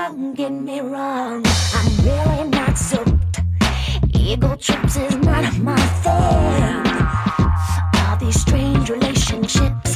don't get me wrong, I'm really not soaked. Ego trips is not my thing. All these strange relationships